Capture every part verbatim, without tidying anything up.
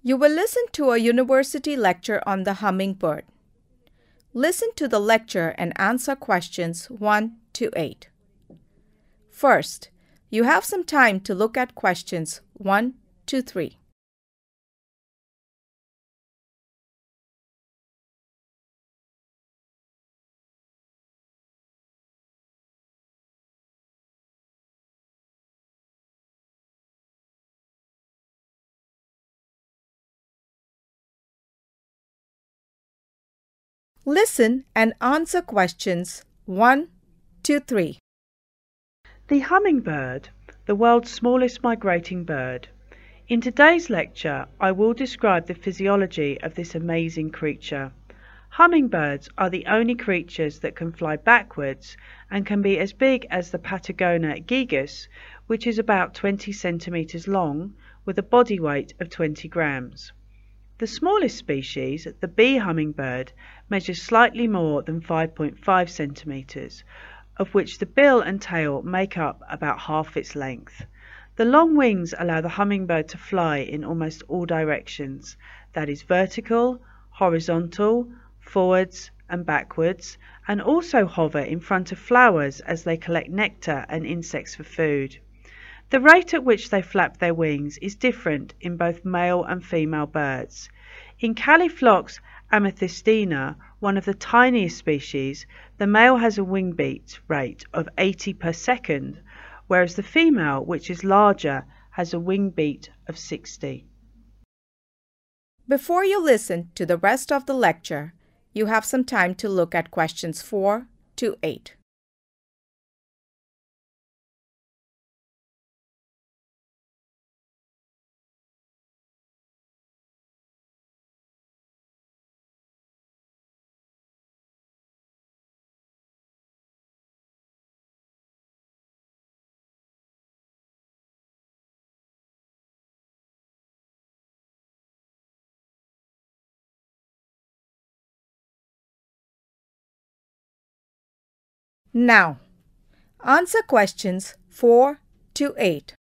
You will listen to a university lecture on the hummingbird. Listen to the lecture and answer questions one to eight. First, you have some time to look at questions one to three. Listen and answer questions one to three. The hummingbird, the world's smallest migrating bird. In today's lecture, I will describe the physiology of this amazing creature. Hummingbirds are the only creatures that can fly backwards and can be as big as the Patagonia gigas, which is about twenty centimeters long, with a body weight of twenty grams. The smallest species, the bee hummingbird, measures slightly more than five point five centimeters, of which the bill and tail make up about half its length. The long wings allow the hummingbird to fly in almost all directions, that is vertical, horizontal, forwards and backwards, and also hover in front of flowers as they collect nectar and insects for food. The rate at which they flap their wings is different in both male and female birds. In Calliphlox amethystina, one of the tiniest species, the male has a wing beat rate of eighty per second, whereas the female, which is larger, has a wing beat of sixty. Before you listen to the rest of the lecture, you have some time to look at questions four to eight. Now, answer questions four to eight.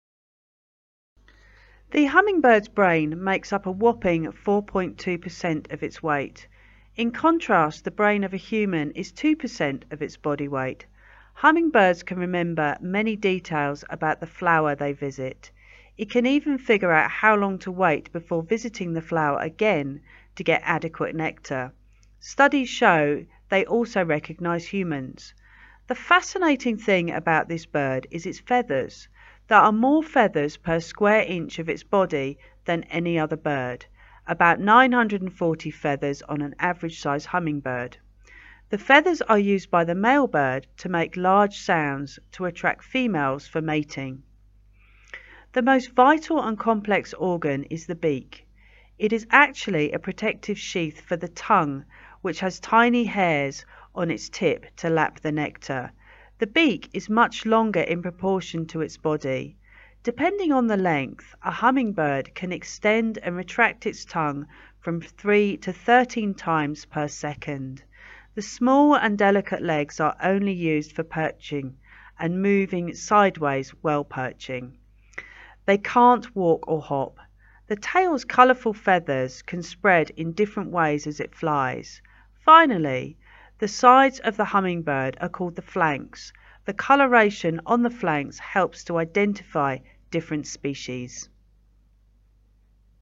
The hummingbird's brain makes up a whopping four point two percent of its weight. In contrast, the brain of a human is two percent of its body weight. Hummingbirds can remember many details about the flower they visit. It can even figure out how long to wait before visiting the flower again to get adequate nectar. Studies show they also recognize humans. The fascinating thing about this bird is its feathers. There are more feathers per square inch of its body than any other bird, about nine hundred forty feathers on an average size hummingbird. The feathers are used by the male bird to make large sounds to attract females for mating. The most vital and complex organ is the beak. It is actually a protective sheath for the tongue, which has tiny hairs on its tip to lap the nectar. The beak is much longer in proportion to its body. Depending on the length, a hummingbird can extend and retract its tongue from three to thirteen times per second. The small and delicate legs are only used for perching and moving sideways while perching. They can't walk or hop. The tail's colourful feathers can spread in different ways as it flies. Finally, the sides of the hummingbird are called the flanks. The coloration on the flanks helps to identify different species.